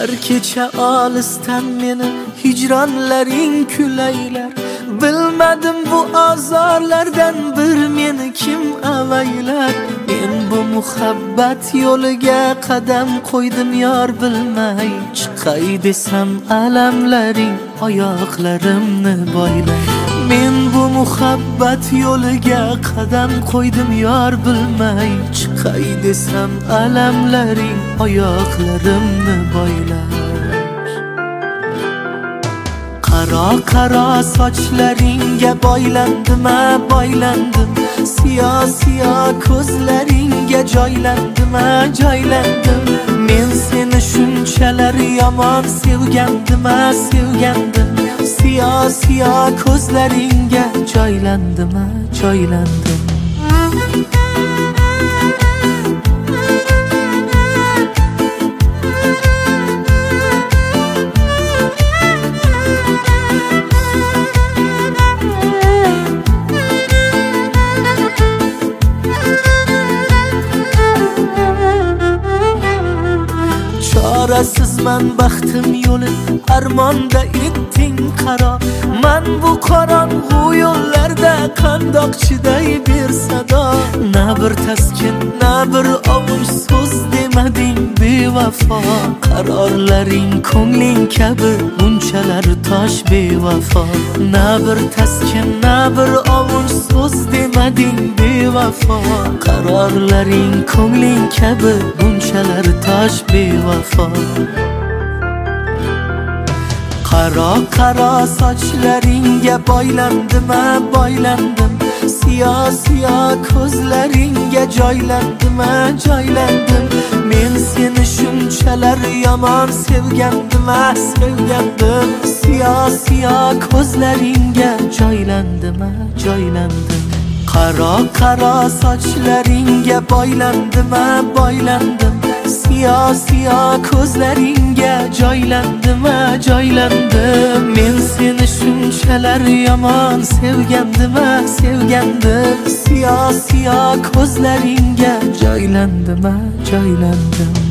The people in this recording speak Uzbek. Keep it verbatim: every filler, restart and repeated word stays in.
Har kecha olisdan meni hijronlaring kulaylar. Bilmadim bu azorlardan bir meni kim avaylar. Men bu muhabbat yo'liga qadam qo'ydim yor bilmay. Chiqay desam alamlaring oyoqlarimni boylar. Men bu muhabbat yo'liga qadam qo'ydim yor bilmay. Chiqay desam alamlaring oyoqlarimni boylar. Qaro qaro sochlaringga boylandim, boylandim. Siyo siyo ko'zlaringga joylandim, joylandim. Men seni shunchalar yomon sevgandim, sevgandim. Siyo siyo ko'zlaringga joylandim, joylandim. Çaresizman baxtim yo'li armonda etding qaro. Men bu qorong'u yo'llarda qandoq chiday ber sado. Na bir taskin, na bir ovush so'z demading bevafo. Qarorlaring ko'ngling kabi bunchalar tosh bevafo. Na bir taskin, na bir ovush so'z demading bevafo. Qarorlaring ko'ngling kabi bunchalar tosh bevafo. Qaro qaro sochlaringga boylandim, boylandim. Siyo siyo ko'zlaringga joylandim, joylandim. Men seni shunchalar yomon sevgandim, sevgandim. Siyo siyo ko'zlaringga joylandim, joylandim. Qaro qaro sochlaringga boylandim, boylandim. Siyo siyo ko'zlaringga joylandim, joylandim. Men seni shunchalar yomon sevgandim, sevgandim. Siyo siyo ko'zlaringga joylandim, joylandim.